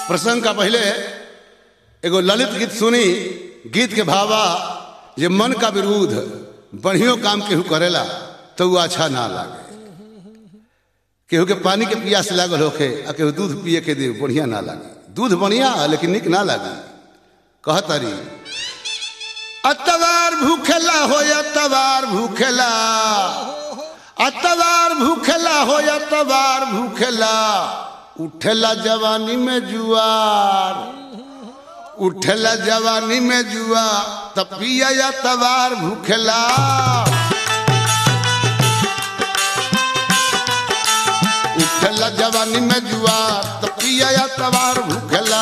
प्रसंग का पहले एगो ललित गीत सुनी। गीत के भावा ये मन का विरोध बढ़ियों काम केहू करेला तो वो अच्छा ना लागे। केहू के पानी के पियास लागल होके आ केहू दूध पिए के दे बढ़िया ना लागे। दूध बढ़िया लेकिन निक ना लागे। कहतारी अतवार भूखेला हो अतवार भूखेला, अतवार भूखेला हो अतवार भूखेला, उठेला जवानी में जुआर, उठेला जवानी में जुआ तब पिया अतवार भूखेला। उठेला जवानी में जुआ तब पिया अतवार भूखेला।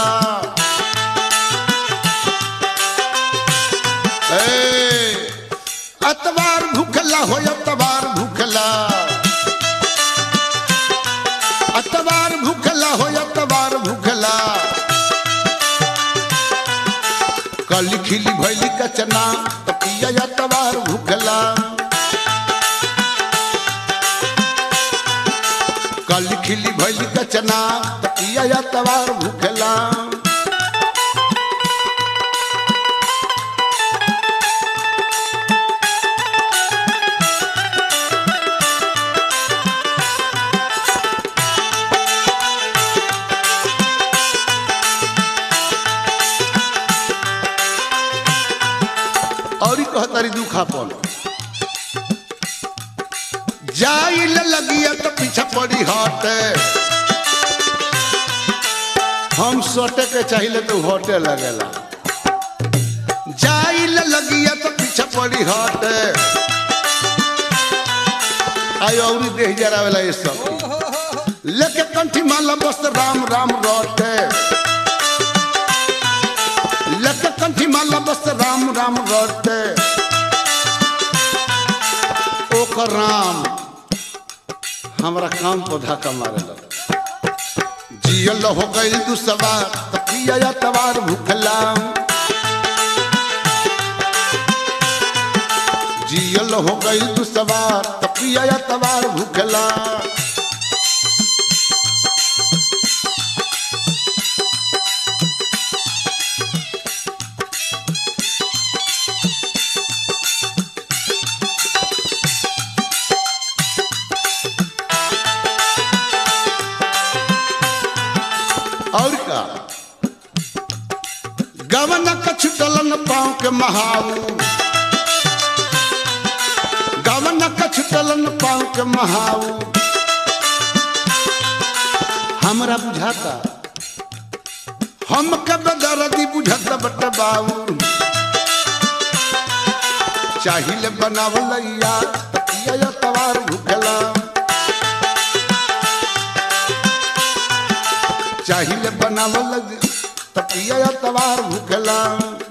अतवार भूखेला हो अतवार भूखेला, अतवार भूखेला हो अतवार भूखेला, कली खिली भैली कचना पिया अतवार भूखेला। कली खिली भैली कचना पिया अतवार भूखेला। और कहतारी दुखापन जाइल लगिया तो पीछा पड़ी हटे, हम सोटे के चाहिए तो होटे लगेला। जाइल लगिया तो पीछा पड़ी हटे, आयो और देह जरा वाला ये सब लेके कंठी माला बस राम राम रोटे, लेके कंठी माला बस राम राम रोटे। ओकर राम हमरा काम पौधा का मारेला। जियल हो गई तू सवार पिया अतवार भूखेला। जियल हो गई तू सवार पिया अतवार भूखेला। और का गवन का छुटलन पाँव के महाऊ, गवन का छुटलन पाँव के महाऊ। हमरा बुझाता हम कब दर्दी बुझाता बट बाऊ। चाहिए बनावलैया पिया अतवार भूखेला, चाहिए बनावल पिया अतवार भूखेला।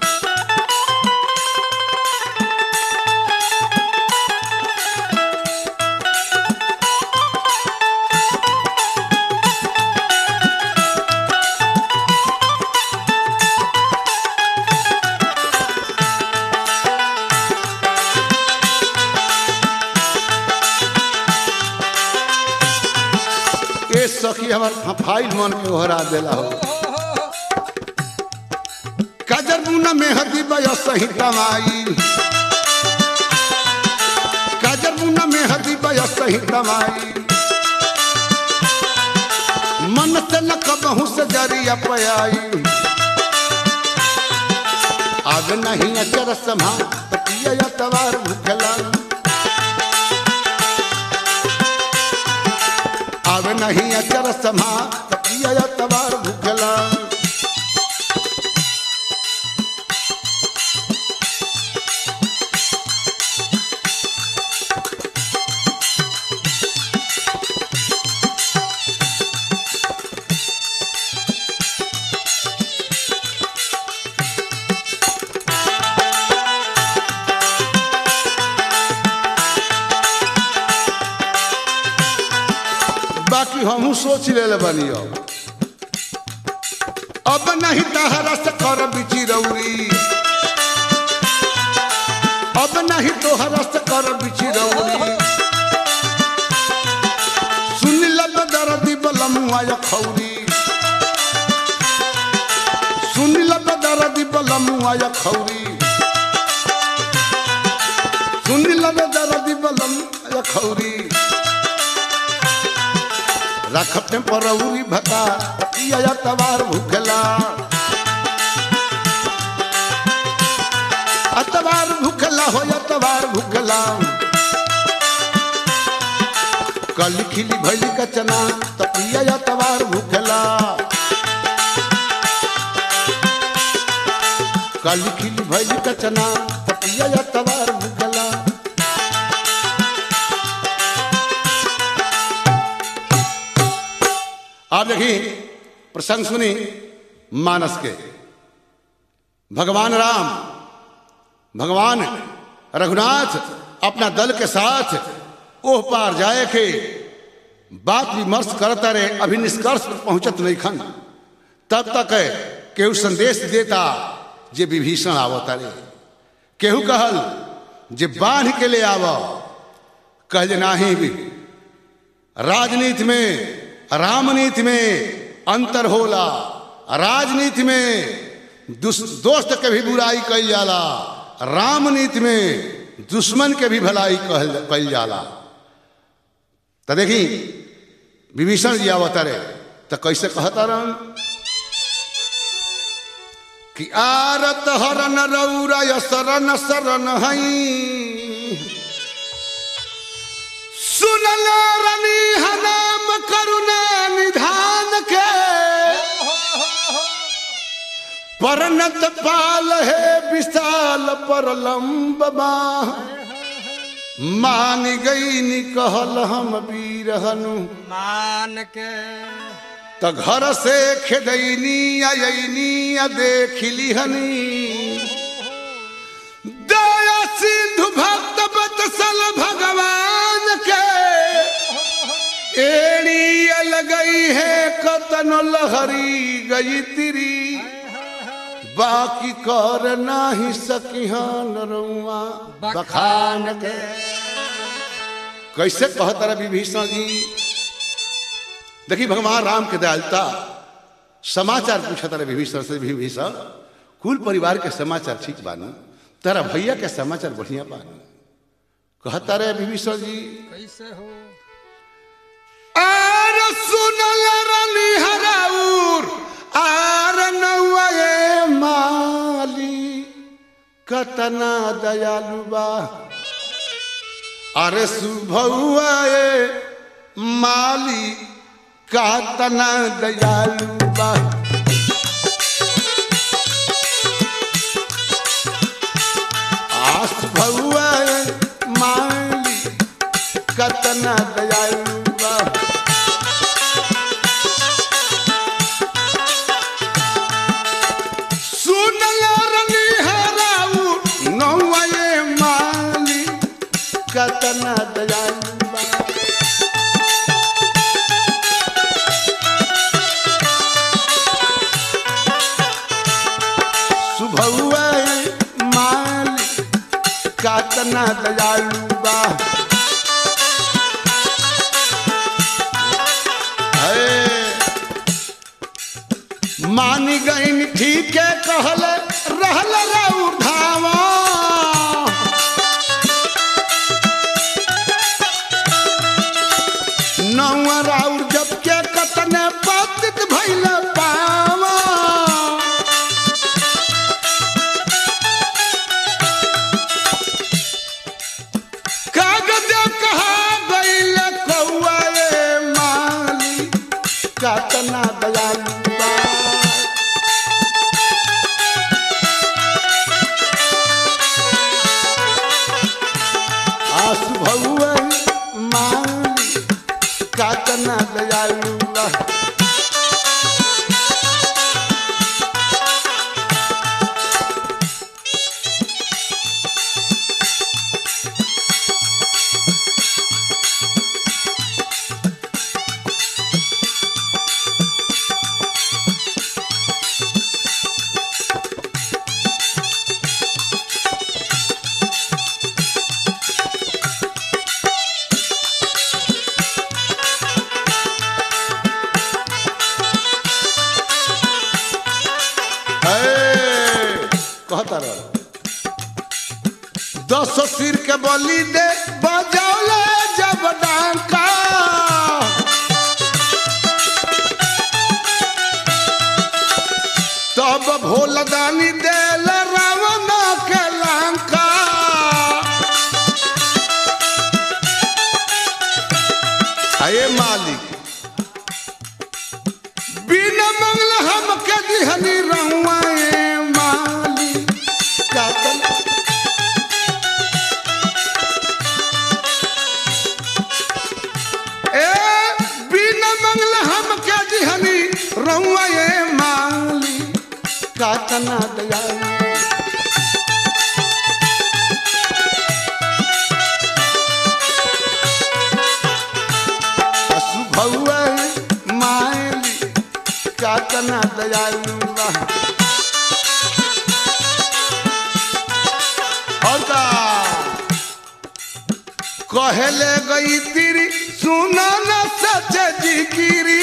ए सखी हमार फाइल मन के ओहरा देला हो। काजर बुना में हदी बयस सही कमाई, काजर बुना में हदी बयस सही कमाई। मन से न कबहू से जरिया पयाई, आग नहीं अचर समा पिया अतवार भूखेला। आग नहीं अचर समा पिया अतवार भूखेला। बाकी हम सोच ले बनी अब नहीं तहरा से कर बिची रौरी, अब नहीं तोहरा से कर बिची रौरी। सुन लब दर्दी बलमुआ खौरी, बलमुआ या खौरी सुनी लबे दर्दी बलमुआ या खौरी रखते परौरी भता या तवार भूखला अतवार भूखला हो या तवार भूखला कली खिली भैली कचना तपिया या तवार भूखला कली खिली भैली कचना तपिया या तवार भूखला आप देखिए प्रसंग सुनी मानस के भगवान राम भगवान रघुनाथ अपना दल के साथ ओह पार जाए के बात विमर्श करता रहे अभी निष्कर्ष पर पहुंचत नहीं खन तब तक केहू संदेश देता जे विभीषण आवता रे केहू कहल जे बांध के ले आव कह नाही भी राजनीति में रामनीति में अंतर होला राजनीति में दोस्त के भी बुराई कल जाला रामनीति में दुश्मन के भी भलाई कल जाला तो देखी विभीषण जी आवता रे तो कैसे कहता रहन कि आरत हरन रौरा शरण शरण हई सुनल रनी हनाम करुणा निधान के परनत पाल है विशाल पर लंब बाह मान गई नि कहल हम वीर हनुमान के त घर से खेदैनी आयनी देखली हनी दया सिंधु भक्त बत्सल भगवान के एड़ी लगई है कतन लहरी गई तिरी बाकी कर नाही सकिहान रुआ बखान के कैसे कहता रहा विभीषण जी देखिए भगवान राम के दयालुता समाचार पूछता रहे विभीषण से विभीषण कुल परिवार के समाचार ठीक बानू तेरा भैया के समाचार बढ़िया बानू कहता रहे विभीषण जी कैसे हो आर सुनल रनी हराउर आर नौए माली कतना दयालु बा अरे सुभौआ माली कतना दयालु बा आस भौआ माली कतना दयालु बा कतना दयालु बा सुभौआ माली कतना दयालु बा मानी गईन ठीक है कहल रहल राउर धावा नौआ राउर जब के कतने पतित भइल पावा कागज कहा गइल कौआ माली कतना दयालु बा 10 सिर के बलि दे बजौले जब डंका तब भोलदानी देल रावण के लंका। अये मालिक बिना मंगल हम के दिहनी रहुआ मालिक का बिना मंगल हम के दिहनी रहुआ मालिक कातना दयालु। भौआ माली कातना दयालु। और का कहले गई तेरी सुना न सच जिकिरी।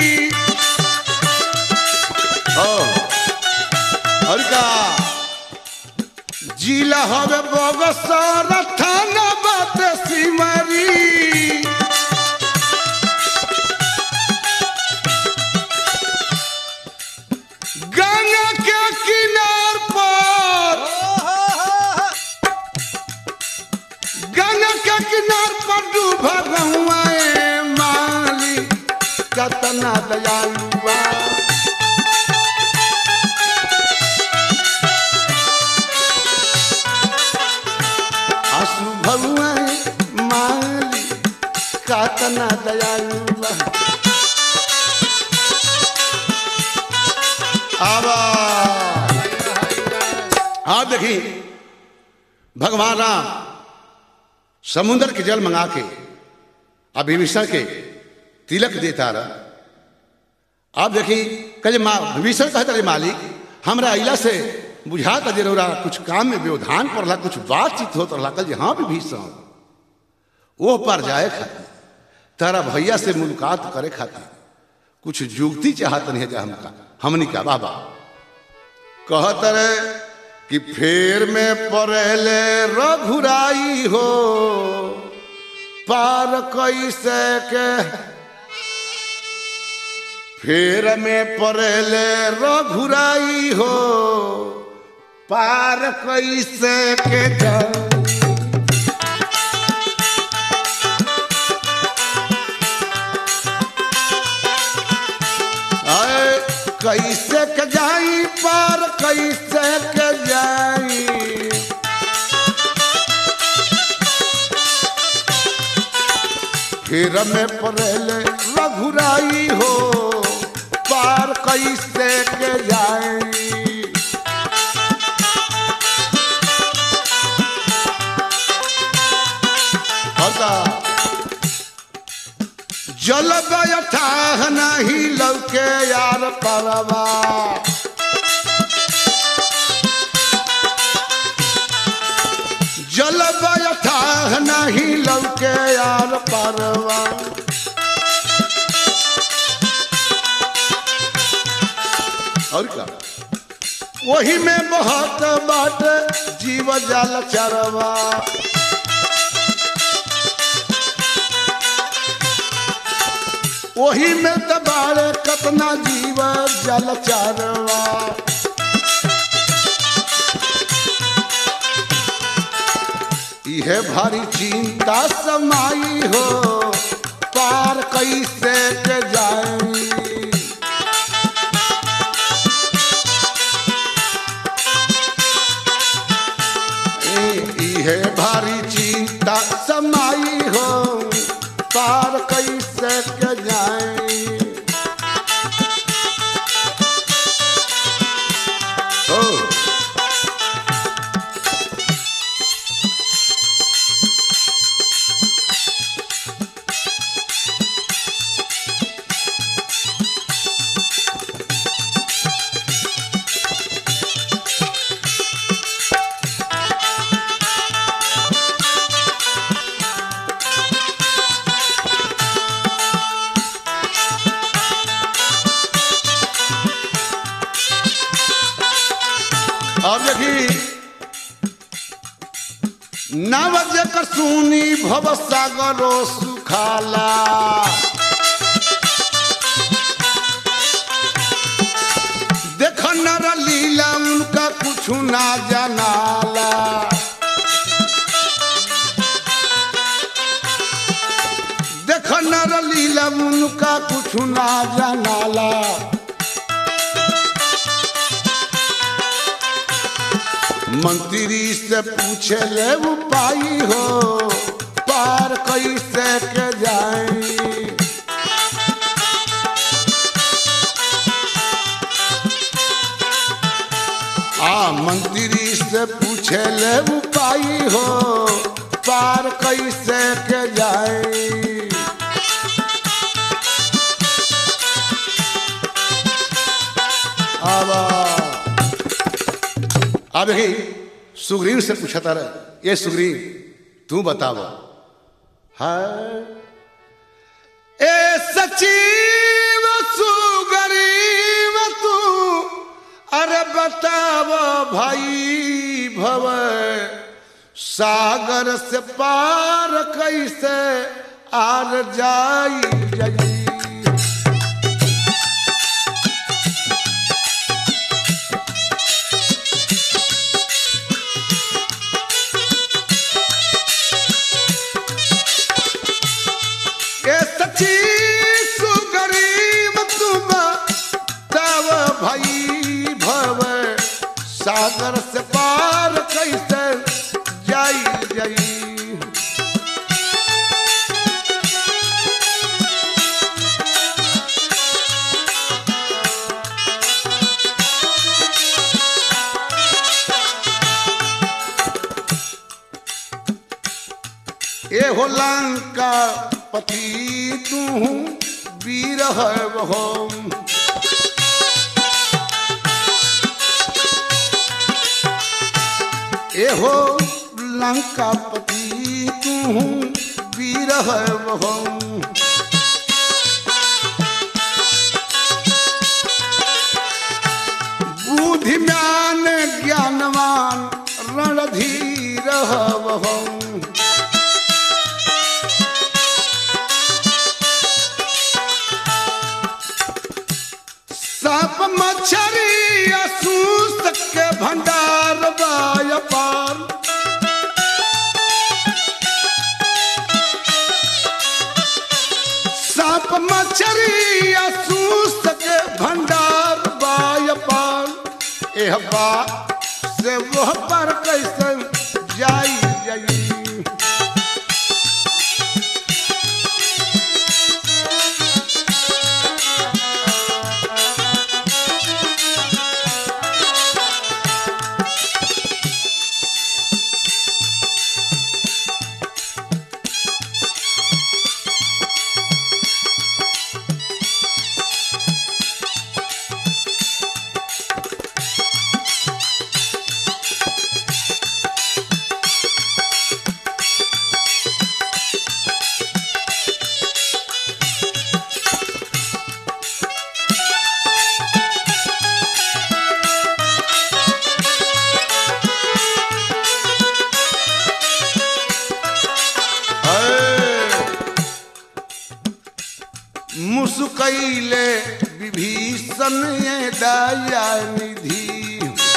और का जिला हवे बगसर थाना बात सिमरी। गंगा के किनार पर गंगा के किनार पर डूबा रहुआ माली कतना दयालुआ। आंसू भगुआ माली कतना दयालुआ। आप देखिए भगवान राम समुद्र के जल मंगा के विभीषण के तिलक देता रहा। आप देखिए कहे विभीषण कहते रहे मालिक हमरा इला से बुझाता जे रहा कुछ काम में व्यवधान पड़ला कुछ बातचीत होता रहा। कल हाँ विभीषण वो पर जाए खातिर तारा भैया से मुलाकात करे खातिर कुछ जुगती चाहत नहीं है हमका हमनी का बाबा कहत रहे कि फेर में पड़ेले रघुराई हो पार कैसे के। फेर में पड़ेले रघुराई हो पार कैसे के जाई। कैसे के जाई पार कैसे के जाई। फिर में पड़ेले रघुराई हो पार कैसे के जाई। जल गया नहीं लौके यार परवा। जल गया नहीं लौके यार परवा। और क्या वही में बहुत बाट जीव जल चरवा। वही में तबारे कतना जीव जल चारवा। यह भारी चिंता समाई हो पार कैसे के जाई। यह भारी चिंता समाई हो पार कैसे के जाए। नाव जेकर सुनी भव सागरो सुखाला देख नर लीला उनका कुछ ना जनाला देख नर लीला उनका कुछ ना जनाला मंत्री से पूछे ले उपाय हो पार कैसे के जाए मंत्री से पूछे ले उपाय हो पार कैसे के जाए अब देखिए सुग्रीव से पूछा था ये सुग्रीव तू बताओ है ए सचिव सुग्रीव तू अरे बताओ भाई भव सागर से पार कैसे आर जाई सागर से पार कैसे जाई जाई ए हो लंका पति तू वीर है वो एहो लंका पति तू वीर है वो बुद्धिमान ज्ञानवान रणधीर है वो सांप मछरी असूस के भंडार बाय पार सांप मछरी असूस के भंडार बाय पार एह बात से वह पर कैसे जाई जाई मुसुकैले विभीषण ये दया निधि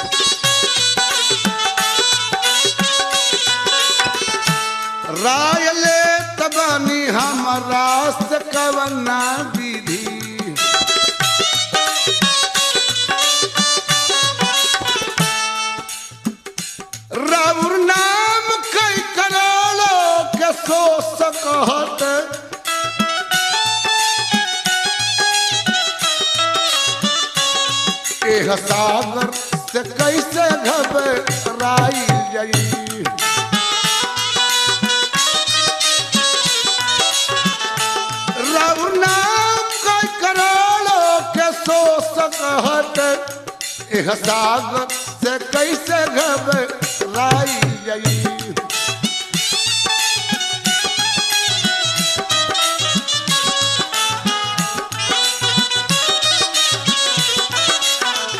राय ले तबानी हमारा से कवना विधि राउर नाम कई करोड़ों के सो सकत एह सागर से कैसे घबराई जाई रब नाम कई करोड़ों के सो सकत एह सागर से कैसे घबराई जाई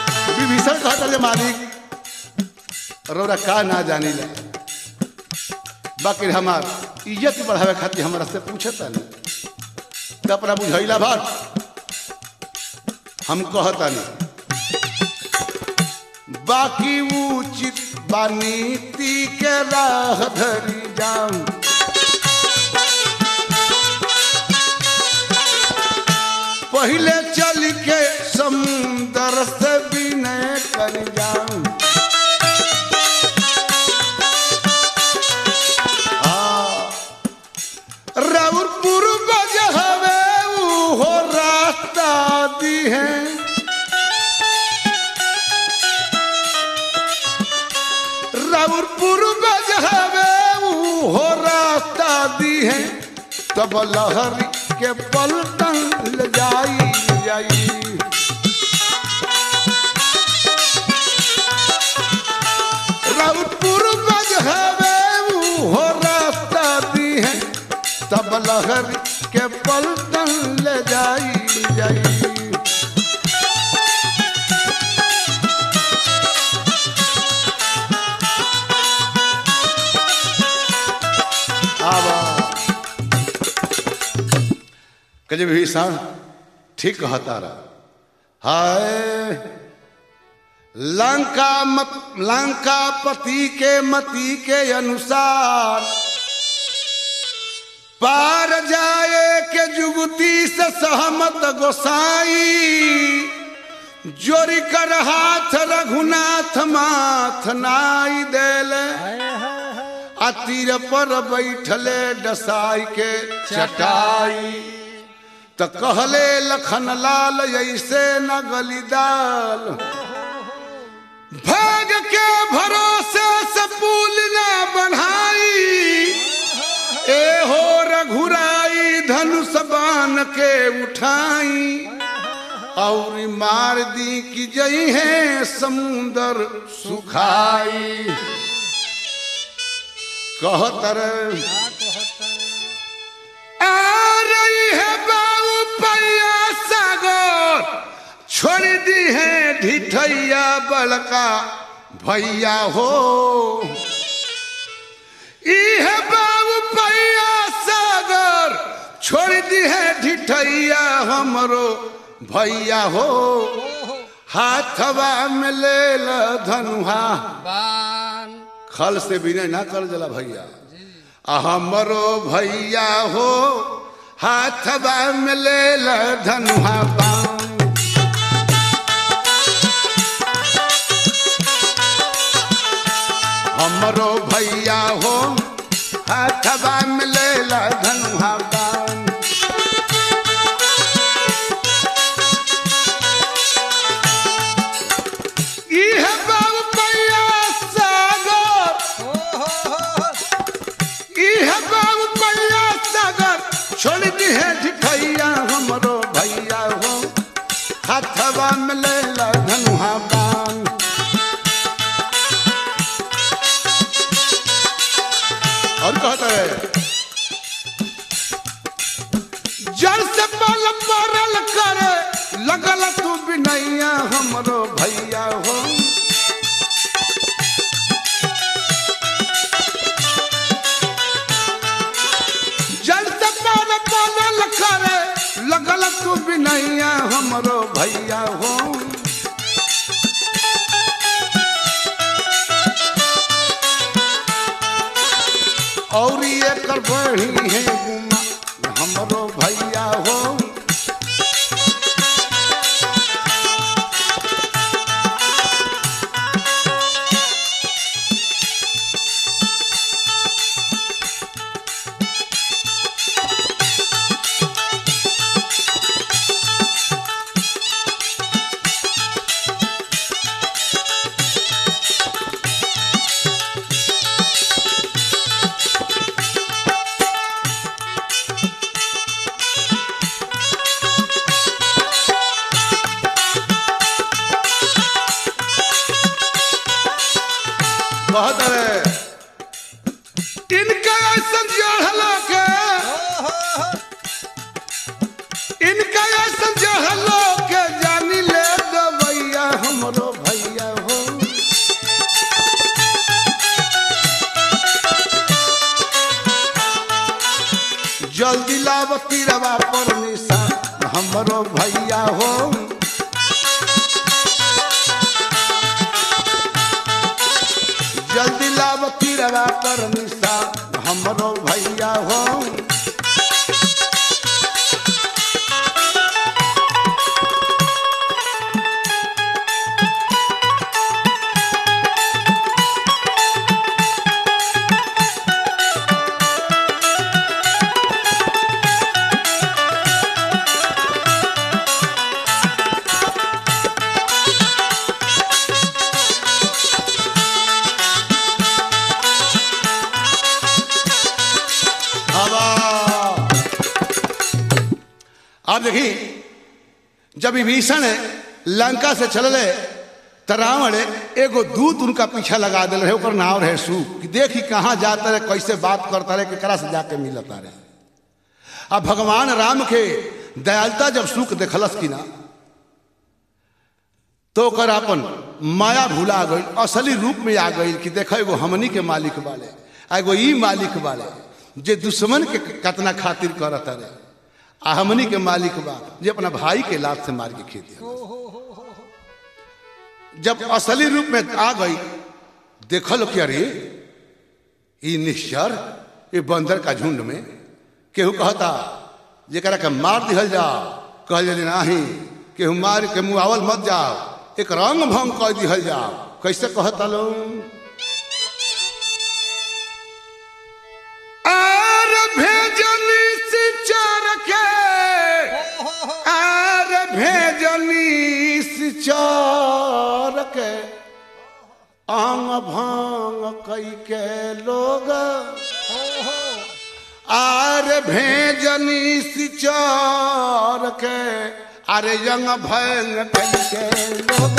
विभीषण कहता मालिक रौरा का ना जानी ला बाकी हमार इज्जत बढ़ावे खातिर हमरा से पूछता नहीं तो अपना बुझैला भर हम कहता नहीं बाकी उचित बानीति के राह धरी जाऊं पहले चल के समुंदर से विनय कर जाऊं राउर पूर्वज हवे हो रास्ता दी है राउर पूर्वज हवे हो रास्ता दी है तब लहरी के पलटन ले जाई जाई राउर पूर्वज हवे हो रास्ता दी है तब लहरी के पलटन ले जाई जाई कजब भी सान ठीक कहता रहा हाय लंका पति के मति के अनुसार पार जाए के जुगती से सहमत गोसाई जोरी कर हाथ रघुनाथ माथ नाई देले आ तीर पर बैठले डसाई के चटाई तो कहले लखन लाल ऐसे न गली दाल भाग के भरोसे से पुल न बढ़ाई ए हो रघुराई धनुष बाण के उठाई और मार दी कि जई है समुंदर सुखाई कहतर आ रही है सागर छोड़ दी है ढिठैया बड़का भैया हो है बाबू भैया सागर छोड़ दी है ढिठैया हमरो भैया हो हाथवा में ले ल धनुहा खल से विनय ना कर जला भैया हमरो भैया हो हाथवा में ले ल धनुहा बाण हमरो भैया हो हाथवा में ले ल धनुहा बाण इह बाबू भैया सागर इह बाबू भैया सागर छोड़ दी है ढिठैया हमरो भैया हो हाथवा में ले ल धनुहा बाण और कहता है जल से पल मरल करे लगल तू बिनैया हमरो भैया हो जल से पल मरल करे लगल तू बिनैया हमरो भैया हो और ये कर बढ़ी है गुमा हमरो भैया हो बहुत है इनका ऐसा जहला के इनका ऐसा जहला के जानी ले दो भैया हमरो भैया हो जल्दी लाव तीरवा पर निशान हमरो भैया हो जल्दी लाव तीरवा पर निशान हमरो भैया हो आप देखिए जब विभीषण लंका से चलले तो रावण एगो दूत उनका पीछा लगा दिल रहे ऊपर नाव रहे सूख कि देखी कहाँ जाता रहे कैसे बात करता रहे केकरा से जाके मिलता रहे। अब भगवान राम के दयालुता जब सूख देखलस की ना तो कर अपन माया भूला गई असली रूप में आ गई कि देखो एगो हमनी के मालिक वाले एगो ई मालिक वाले जे दुश्मन के कतना खातिर करता रहे आ हमनी के मालिक बा जे अपना भाई के लात से मार के खेत दिया। जब असली रूप में आ गई देखल कि अरे ये निश्चर ये बंदर का झुंड में केहू कहता जरा के मार दिहल जाओ कह नहीं केहू मार के मुआवल मत जाओ एक रंग भंग कह दिहल जाओ कैसे कहता लो चार के आंग भांग कई के लोग आर भेजनी सिचार के अरे यंग भंग कई के लोग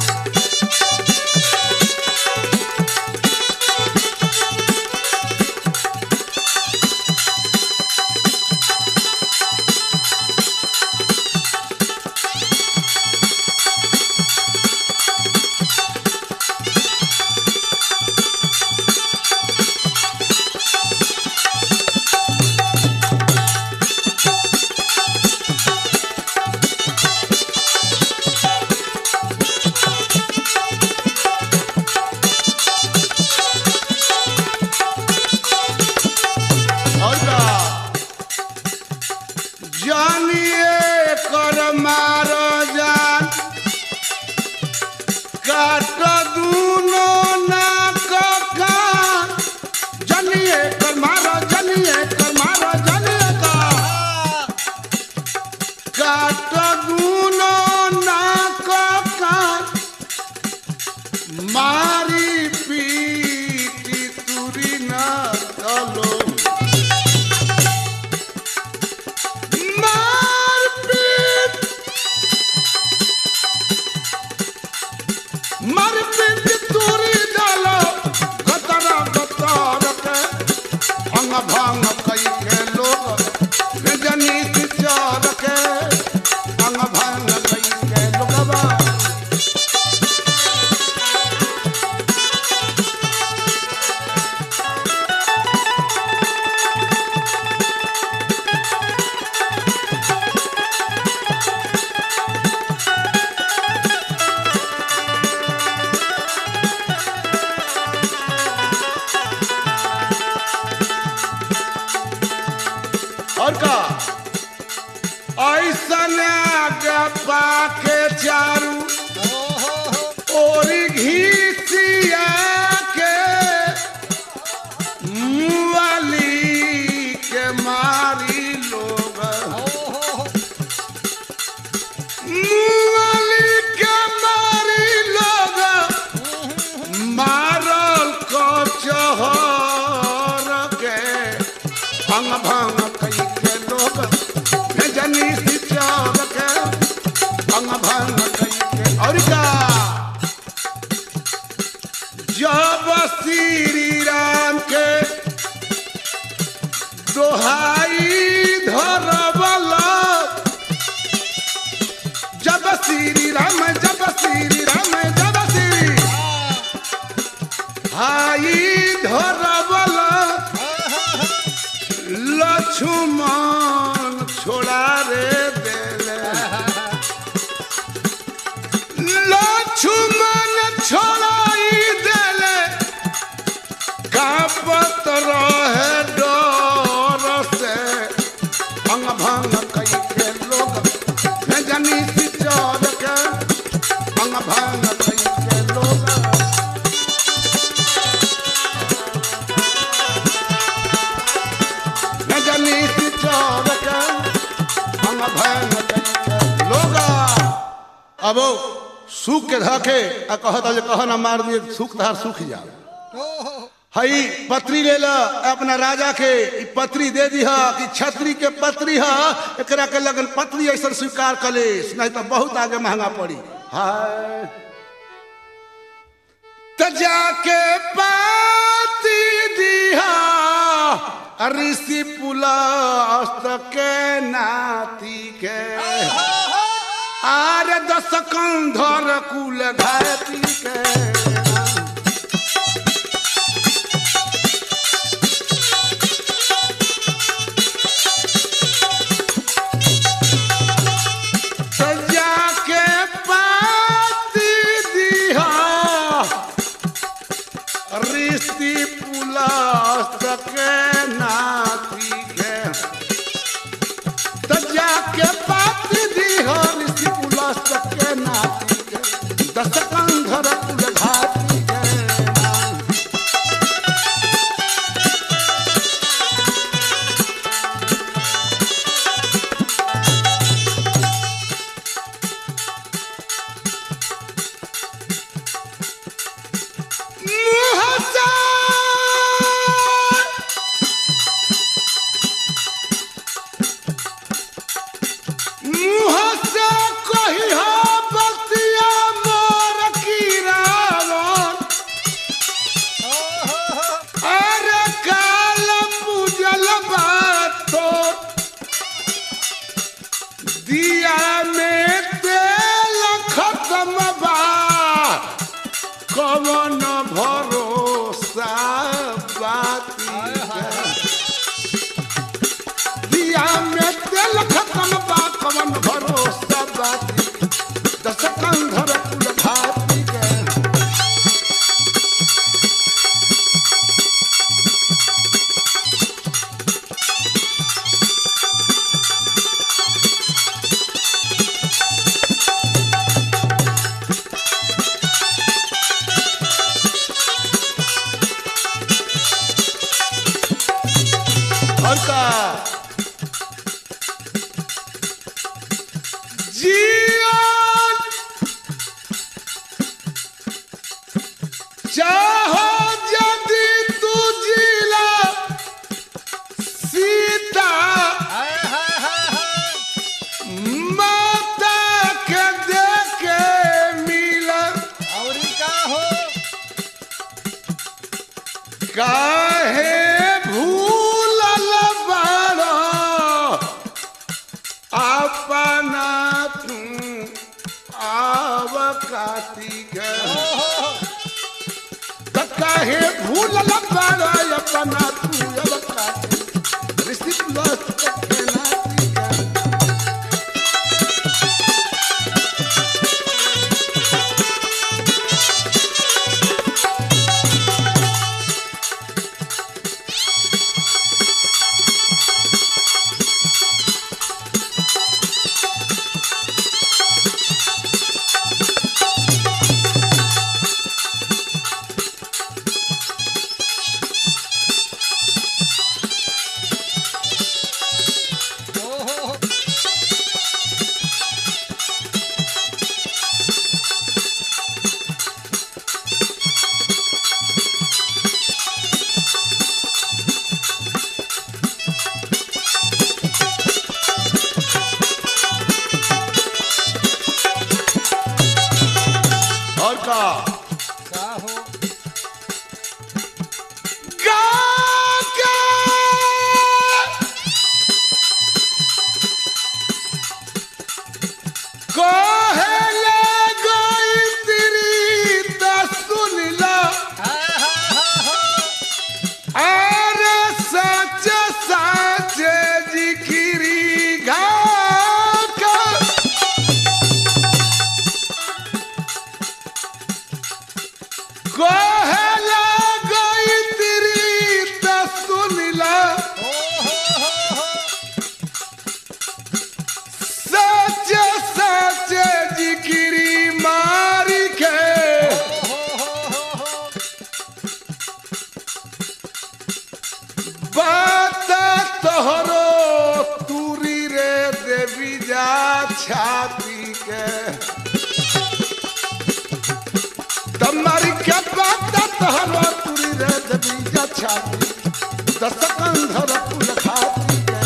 के चारू और घीसिया के मुआली के मारी लोग मुआली के मारी लोग मारल को चहर के भंग भंग कई के लोग भेजनी सिचार के भंग भंग कई के और का जब श्री राम के दोहाई धरवला जब श्री राम जब श्री राम जब श्री हाई धरवला लक्ष्मण लक्ष्मण छोड़ा रे देले लक्ष्मण छोड़ाई देले कांपत रहे डर से अंग भंग कई के लोग न जानी सिचर के अंग भंग कई के लोग न जानी सिचर के अंग भंग कई के लोग। अब सूख के धके आ कहता जे कह ना मार दिए सूख धार सूख जा हई पत्री ले ला अपना राजा के पत्री दे दी कि छतरी के पत्री है एकरा के लगन पत्री ऐसा स्वीकार कर ले नहीं तो बहुत आगे महंगा पड़ी। हाय त जाके पाती दिहा ऋषि पुलस्त के नाती के आरे 10 कंधर कुल घाती के कवन भरोसा बाती दिया में तेल खत्म बा कवन भरोसा बाती 10 कंधर कुल घाती के चाहो यदि तू जिला सीता माता के देखे मिला और का हो काहे भूलल बाड़ो अपना तू आवकाती के काहे भूलल बाड़ा अपना तू अवकाती ऋषि पुलस्त के नाती के बात तोहरो तुरी रे देवी जा छाती के तुम्हारी क्या बात तोहरो तुरी रे देवी जा छाती दस कंधर फूल खाती के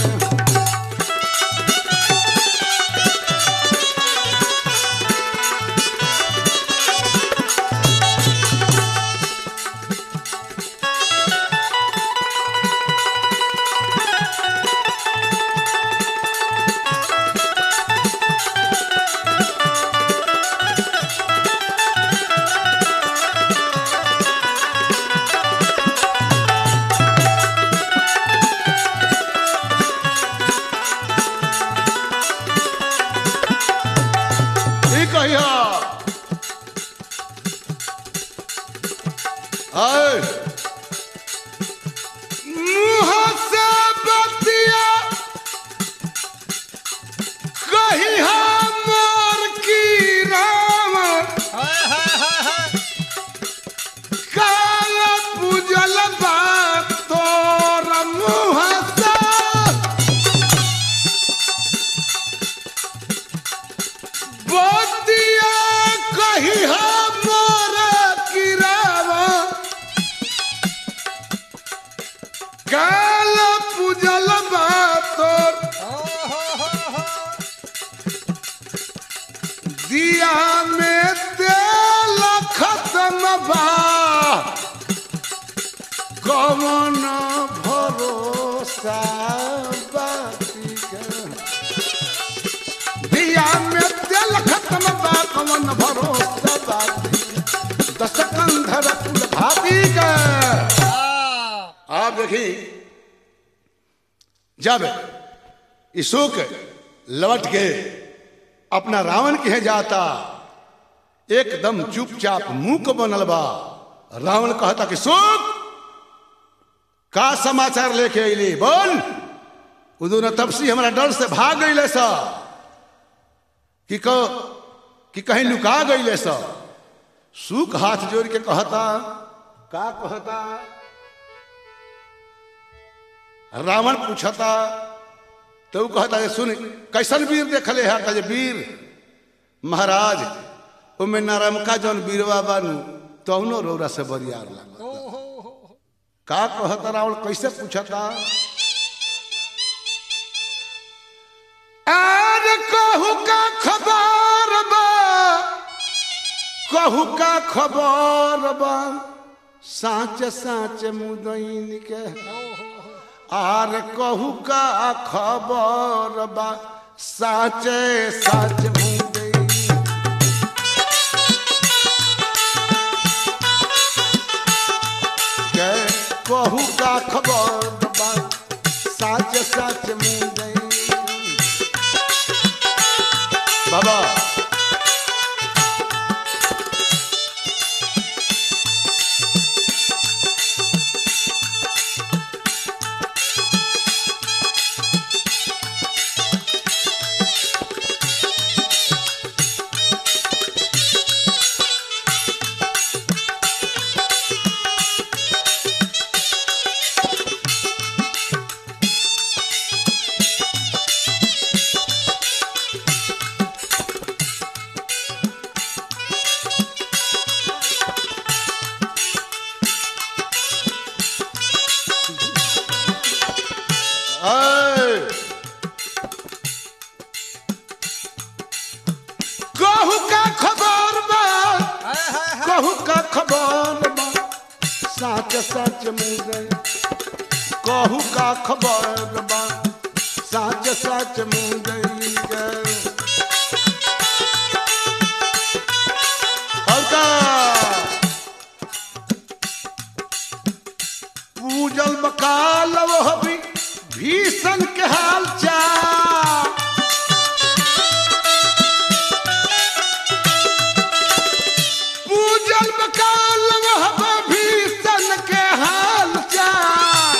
दिया में तेल खत्म बा कौन भरोसा बाती के दिया में तेल खत्म बा कौन भरोसा बाती दस कंधर फूल भाती के। आप देखिए जब अशोक लौट के अपना रावण के जाता एकदम चुपचाप मुंह को बनल बा। रावण कहता कि शोक का समाचार लेके अली बोल। उदू न तपसी हमारा डर से भाग गई सा कि कहीं लुका गई सा। सूख हाथ जोड़ के कहता का कहता। रावण पूछता तो कहता है सुन कैसन वीर देखले है जे वीर महाराज उमे नरमका जौन वीरवा बानू तौनो रौरा से बरियार लगा का कहता। रावण कैसे पूछता आर कहू का खबर बा कहू का खबर बा साँच साँच मुदईन के आर कहू का खबर बा साचे साच मुदई के कहू का खबर बा साच साच मुदई। बाबा कहू का खबर बा कहू का खबर बा साच साच मुदई कहू का खबर बा साच साच मुदई के। पूजल बकाल वो भी भीषण के हाल चाल पूजल बकाल वह भीषण के हाल चाल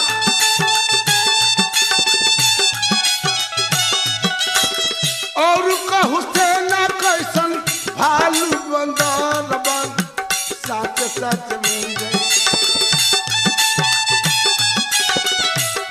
और कहू से ना कैसन भालू बंदर बन साच साच मुदई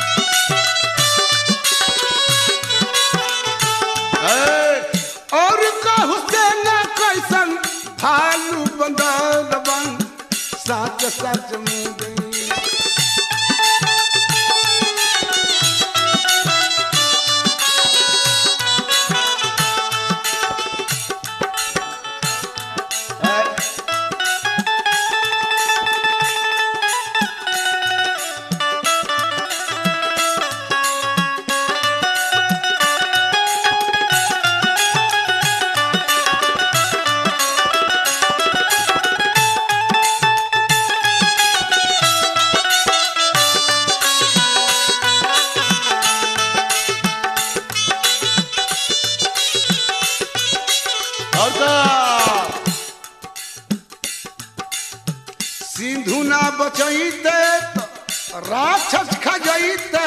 बचैते तो राक्षस खा जाइते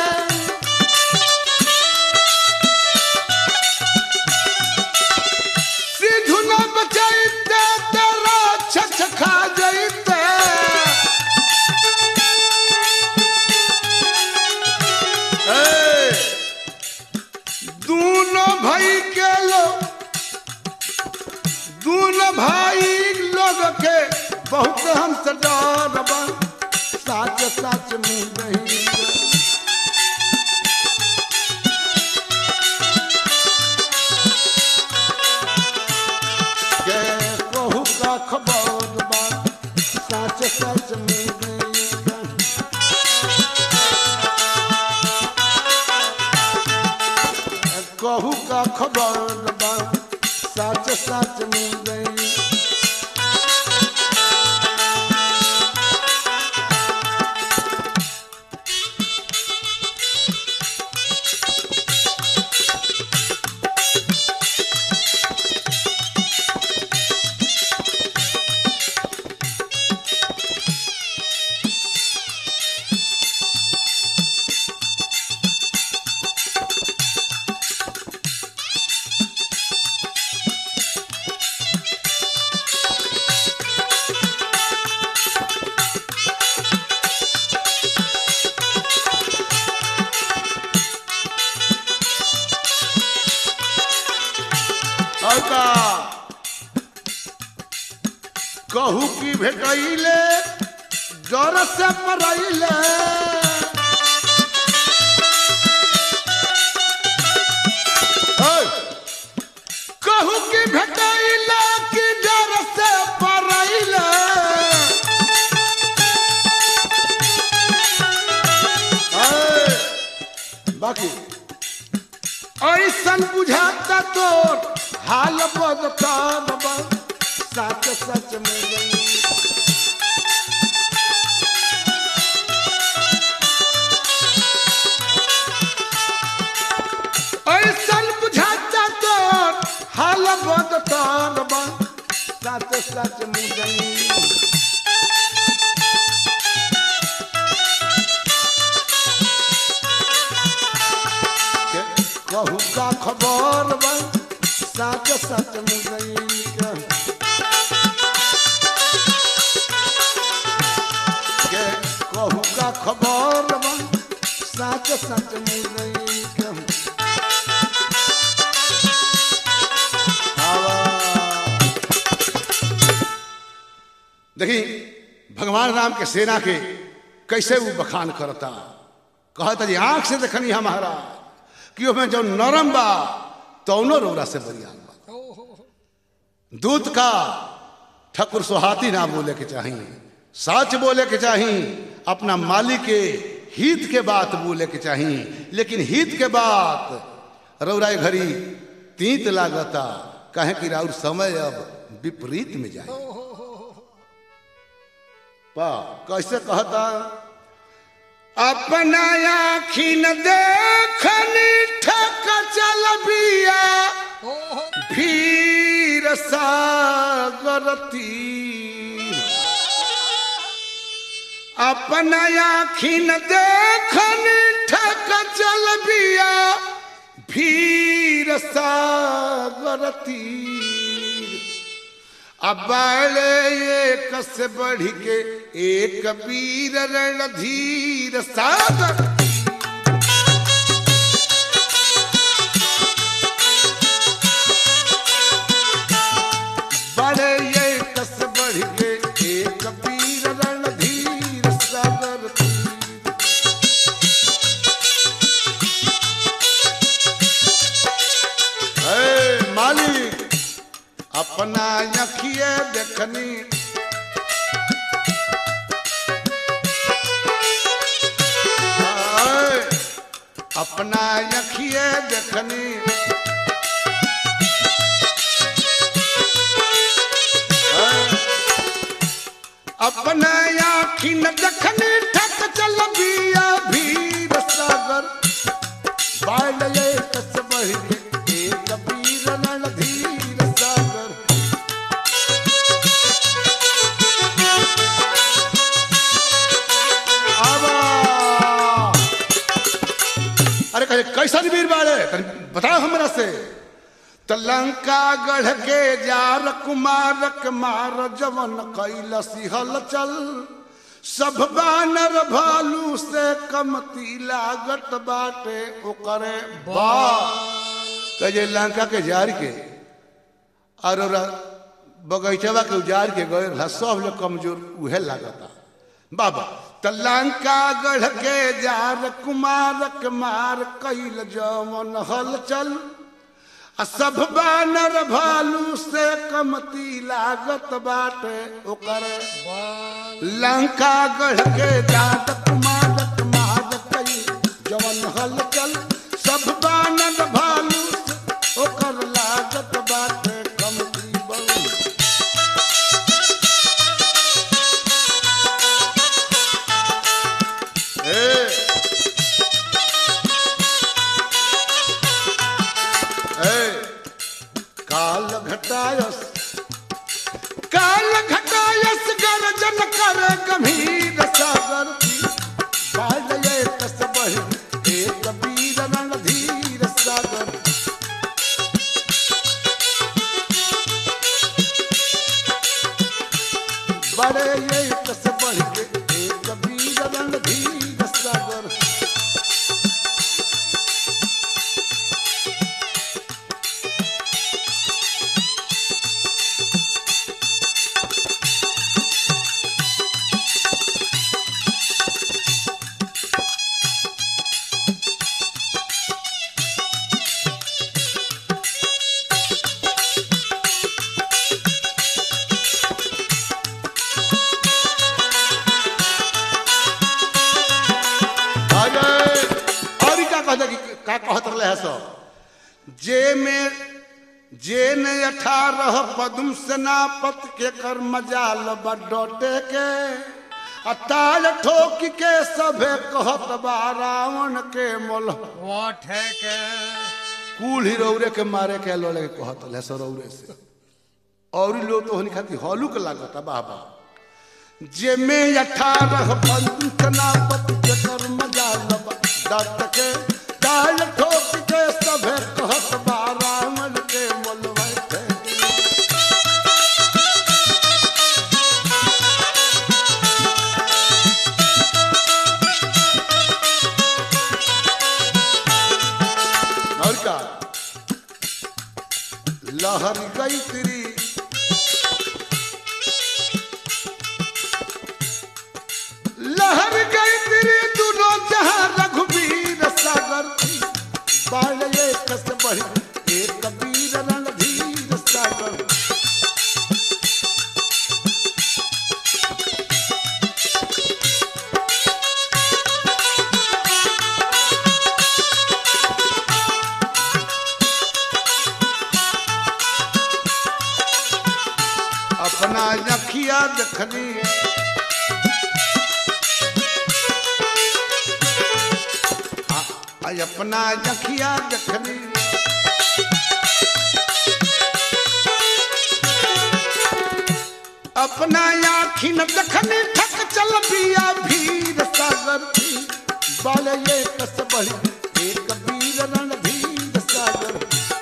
सिद्धू न बचैते तो राक्षस खा जाइते दोनों भाई के लोग दोनों भाई लोग के बहुत हमसे डर बा साच साच मुँह नहीं के कहू का खबर बा साच साच मुँह नहीं कहू का खबर बा साच साच मुँह नहीं कहू की भेटैले डर से मरैले कहू की भेटैले कि डर से मरैले बाकी ऐसन बुझाता तोर हाल बदता सच सच में ऐसन बुझाता तो हाल बदता सच सच में कहू का खबर बा सच सच में कहू का खबर बा सच सच में देखी भगवान राम के सेना के कैसे वो बखान करता कहता जी आंख से देखनी हमारा कि उसमें जो नरम बा तौनो रोरा से बरियान बा दूध का ठकुर सुहाती ना बोले के चाहिए सच बोले के चाहिए अपना मालिक के हित के बात बोले के चाहिए लेकिन हित के बात रौराई घड़ी तीत लागता कहे कि राउर समय अब विपरीत में जाए पा कैसे कहता अपना आँखी न देखनी ठक चल बिया भीर सागर तीर अपना आँखी न देखनी ठक चल बिया भीर सागर तीर अब एक से बढ़ के एक वीर रणधीर सागर बड़े एक से बढ़ के एक वीर रणधीर सागर मालिक अपना अखिए देखनी अपना अखिए देखनी अपना आँखी न देखनी ठक चल बिया भीर सागर बाल एक से बढ़ एक वीर रणधीर सागर कहे कैसन वीर बाड़े बताओ हमरा से। तो लंका गढ़ के जार कुमारक मार जवन कैलसी हलचल, सब बानर भालू से कमती लागत बाटे ओकरे कहे लंका के जार के और बगीचवा के उजार के गए सब लोग कमजोर उहे लागता बाबा। तो लंका गढ़ के जार कुमारक मार कैल जवन हलचल, सब बानर भालू से कमती लागत बाटे ओकरे लंका गढ़ के जार कुमारक मार कैल जवन हलचल, सब बानर भालू से ओकर लागत बाटे कमती बहु। काल घटायस गर्जन कर गंभीर सागर बालये कस बहि एक वीर रणधीर सागर। बड़े ये कस बहि एक वीर रणधीर सागर। का कहत रहे है सब जे ने 18 पद्म सेनापत के कर मजाल बडोटे के अताल ठोक के सभे कहत बा रावण के मोल वाठे के कुल ही रौरे के मारे के लोले के कहत रहे सरौरे से और लोग तो हनी खाती हॉलू के लागत बाबा। जे में 18 पद्म सेनापत के कर मजाल बडोटे के ताल ठोक के सभे कहत बा रावण के मोलवा थे। और का लहर गई तेरी दोनों जहां रघुवीर सागर बालये कस बहि एक वीर रणधीर सागर। अपना अखिया देखनी अपना अखिया देखनी अपना आँखी न देखनी ठक चल बिया भीर सागर बालये कस बहि एक वीर रणधीर सागर।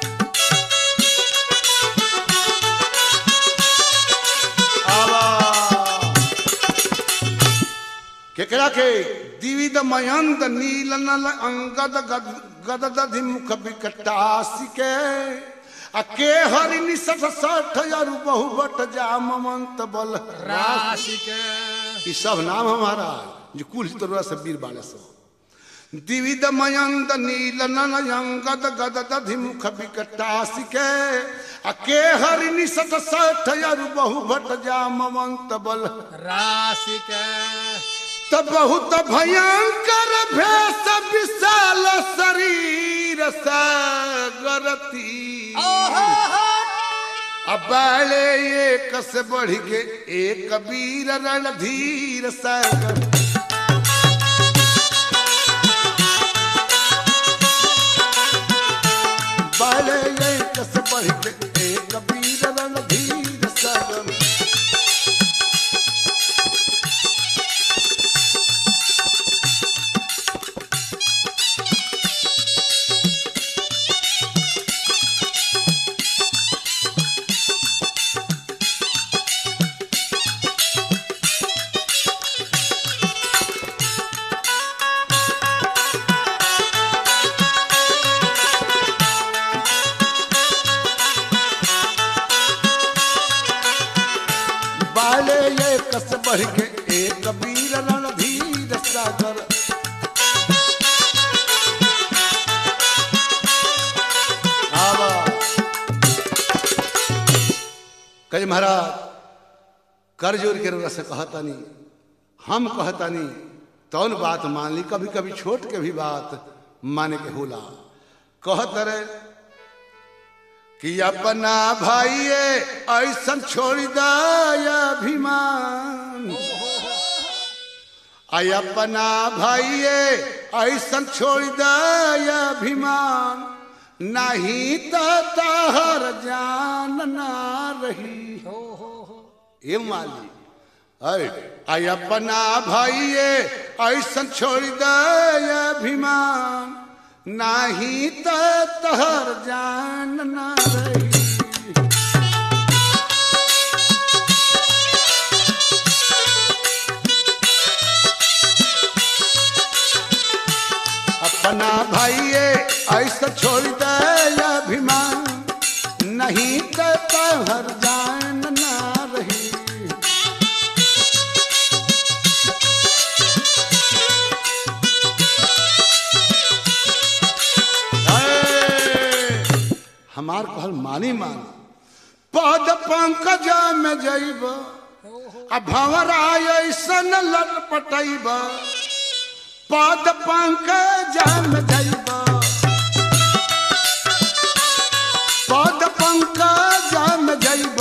केकरा के दिविद मयंद नील नल अंगद गददधि मुख विकटासी के अके हरिनि 60 अरु बहुबट जामवंत बल राशि के। ये सब नाम हमारा जो कुल तरुआ से वीर बाले सब। दिविद मयंद नील नल अंगद गददधि मुख विकटासी के अके हरिनि 60 अरु बहुबट जामवंत बल राशि के। तब बहुत भयंकर भेष विशाल शरीर सागरती अबाले एक से बढ़ के एक वीर रणधीर सागर। बाले एक से बढ़ के एक वीर रणधीर सागर। बढ़ के एक वीर रणधीर सागर। कहे महाराज कर जोर के रस कहतानी, हम कहतानी तौन बात मान ली, कभी कभी छोट के भी बात माने के होला। कहत रहे कि अपना भाई ऐसा छोड़ दया अभिमान, अपना भाई ऐसा छोड़ दया अभिमान, नहीं तो तहर जान ना रही। ये माली अरे अपना भाई ऐसा छोड़ दया अभिमान, नहीं तो तहर जान ना रही। अपना भाई ऐसा छोड़ दया अभिमान, नहीं तो तहर जान ना रही। हमार कहल मानी मानी, पद पंकज में जइब आ भंवरा ऐसन लटपटैब, पद पंकज में जइब, पद पंकज में जइब,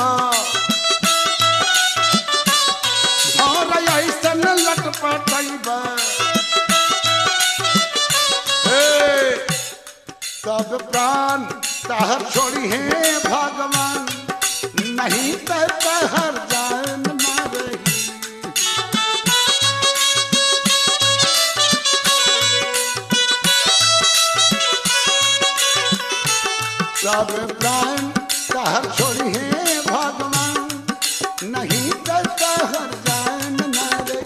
भंवरा ऐसन लटपटैब। सब प्राण तहर छोड़ी है भगवान, नहीं तो तहर जान ना रही। सब प्राण तहर छोड़ी है भगवान, नहीं तो तहर जान ना रही।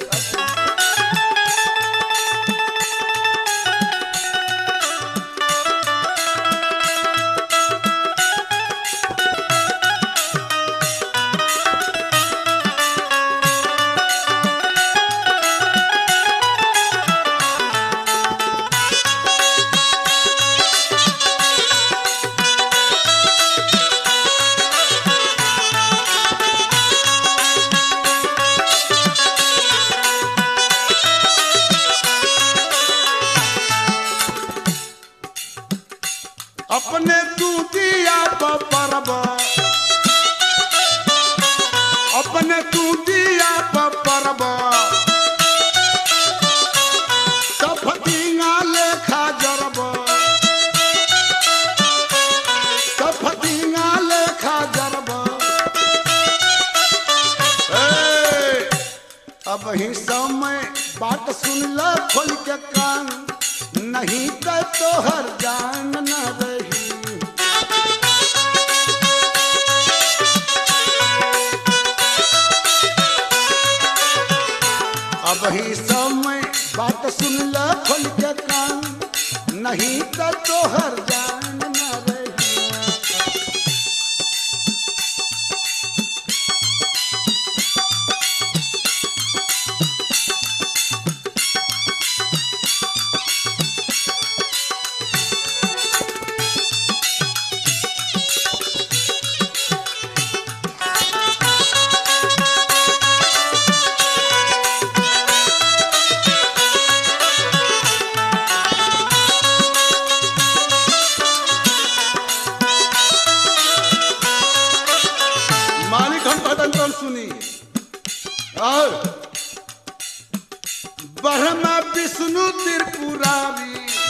अपने दूधिया परब, अपने दूधिया परब, सफतिया लेखा जरब, सफतिया लेखा जरब। अब ही समय बात सुन ला खोल के कान, नहीं तो तोहर जान न रही। अब ही समय बात सुन ला खोल के कान, नहीं तो तोहर जान न रही। सुनी और ब्रह्मा विष्णु त्रिपुरारी,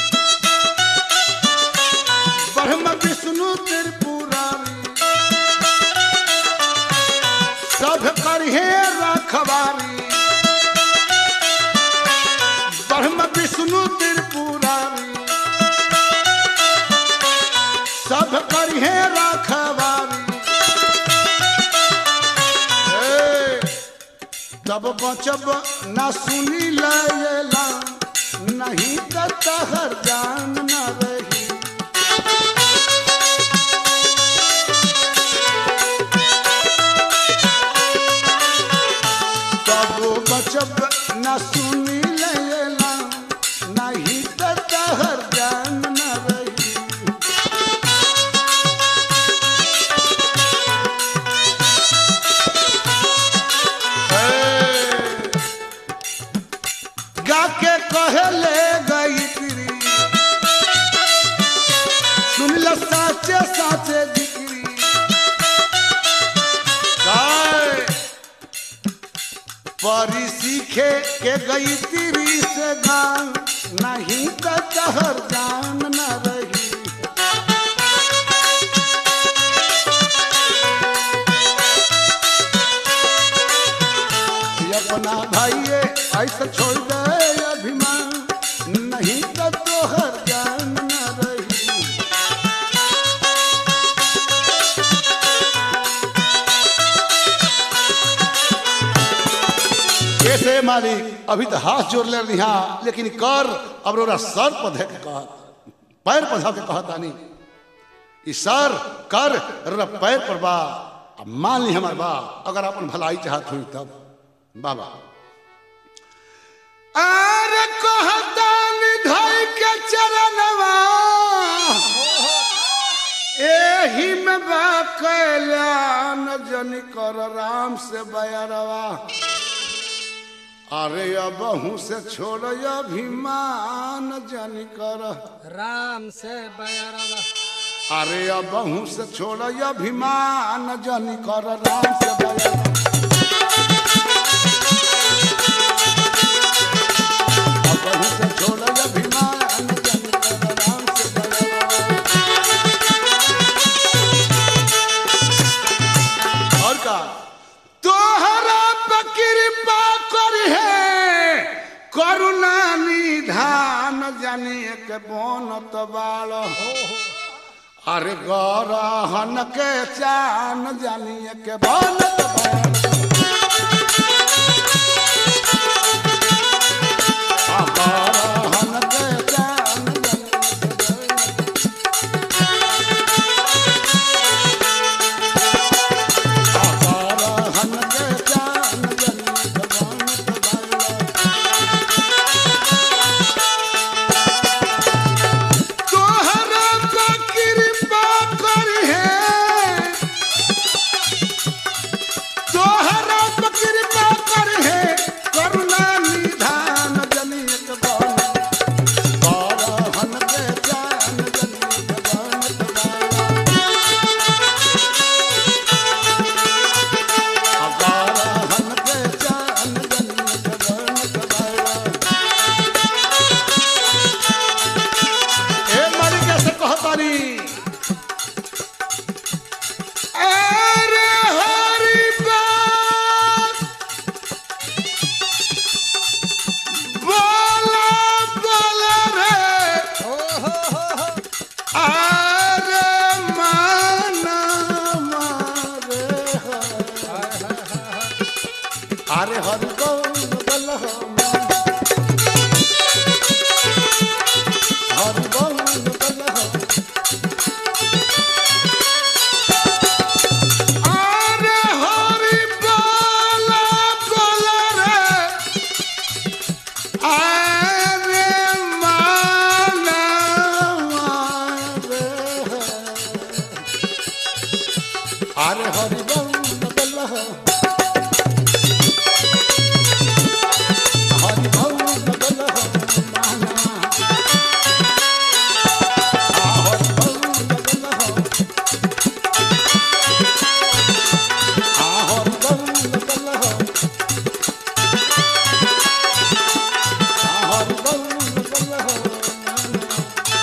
ब्रह्मा विष्णु त्रिपुरारी, सब करहे रखवारी। ब्रह्मा विष्णु त्रिपुरारी, सब करहे रखवारी। तब बचब ना सुनी लैला, नहीं तो तहर जान न रही। तब परी सीखे के गई तिरी से गान नहीं तो तहर जान न रही। अपना भाइये ऐसा छोड़ दे अभिमान नहीं तो तोहर जान न रही। कैसे मालिक अभी तो हाथ जोड़ ले रही लेकिन कर अब रोरा सर पधे के कहत पैर पधा के कहता नहीं ई सर कर रोरा पैर पर बा। अब मान ली हमार बा अगर अपन भलाई चाहत हुई तब बाबा। अरे कहता निधाई के चरणवा एही में बा कल्याण जन कर राम से बयरवा। अरे अबहू से छोड़ अभिमान जन कर राम से बयरवा। अरे अबहू से छोड़ अभिमान जन कर राम से बयरवा। तोहरा कृपा करी है करुणा निधान जानिए के बनत बाल। अरे गरहन के चान जानिए के बनत बाल। गरहन के चान अरे हरि बोल बल हरि बोल बल अरे हरि बोल बल रे अरे माना रे अरे हरि बोल बल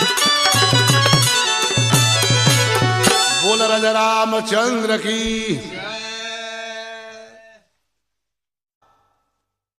रामचंद्र की।